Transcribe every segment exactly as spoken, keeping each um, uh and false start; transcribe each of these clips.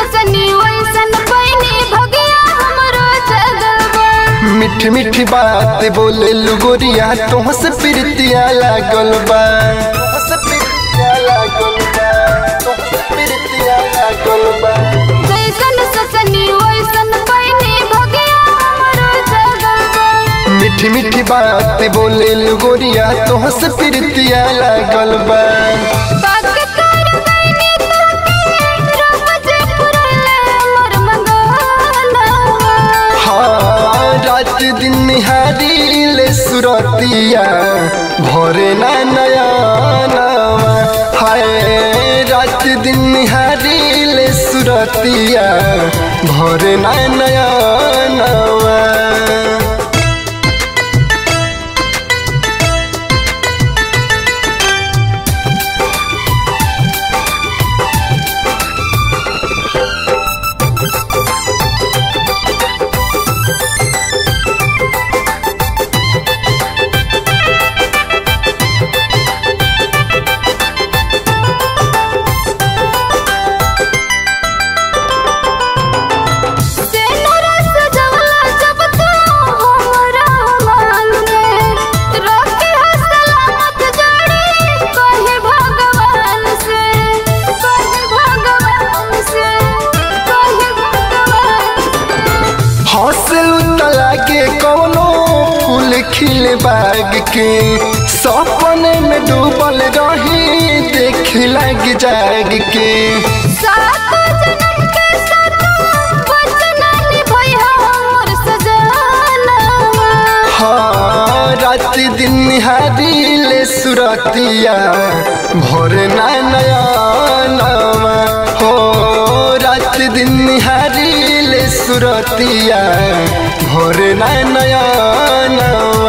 ससनी वैसन पैनी भगिया हमरो जगलबा। मीठी मीठी बात बोले लुगोरिया तोहसे प्रीतिया लागल बा, तोहसे प्रीतिया लागल बा, तोहसे प्रीतिया लागल बा। जैसन ससनी वैसन पैनी भगिया हमरो जगलबा। मीठी मीठी बात बोले लुगोरिया तोहसे प्रीतिया लागल बा। रात दिन निहारी ले सुरतिया भोरे ना नया नवा। हाय रात दिन निहारी ले सुरतिया भोरे ना नया नवा। खिल बाग के सपने में डूबल रही देख लग जाग के। सात जन्म के साथ वचन निभैया हमर सजनवा। हाँ रात दिन निहारी ले सुरतिया भोर ना नया नवा। हो रात दिन निहारी ले सुरतिया भोर ना नया नवा।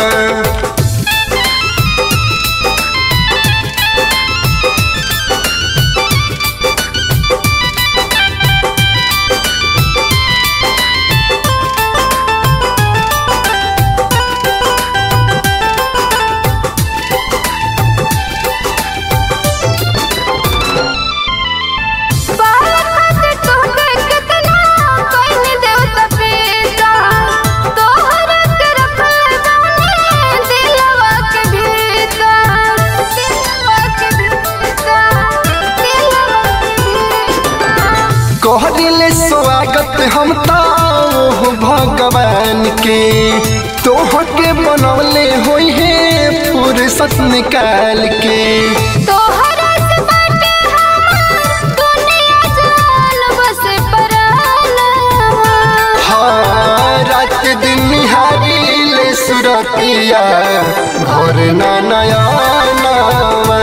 कहले स्वागत हम तो भगवान के तोहके बनवले होई है फुर्सत निकाल के। तोहरा से बाटे हमर दुनिया जान बस परानवा। हाँ रात दिन निहारी ले सुरतिया भोर ना नया नवा।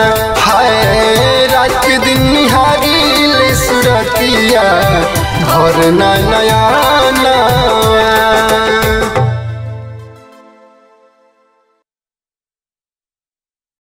हाय रात दिन निहारी ले सुरतिया भोर ना